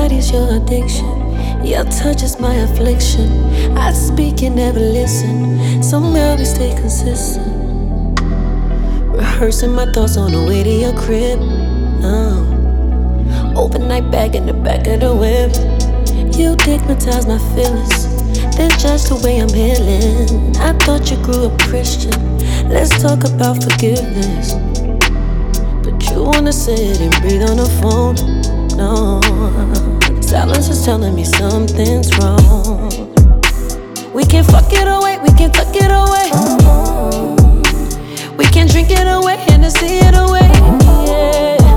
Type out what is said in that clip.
body's your addiction. Your touch is my affliction. I speak, you never listen. Somehow we stay consistent. Rehearsing my thoughts on the way to your crib. Overnight bag in the back of the whip. You digmatize my feelings, then judge the way I'm healing. I thought you grew up Christian. Let's talk about forgiveness. But you wanna sit and breathe on the phone. No, silence is telling me something's wrong. We can fuck it away, we can tuck it away. We can drink it away and see it away.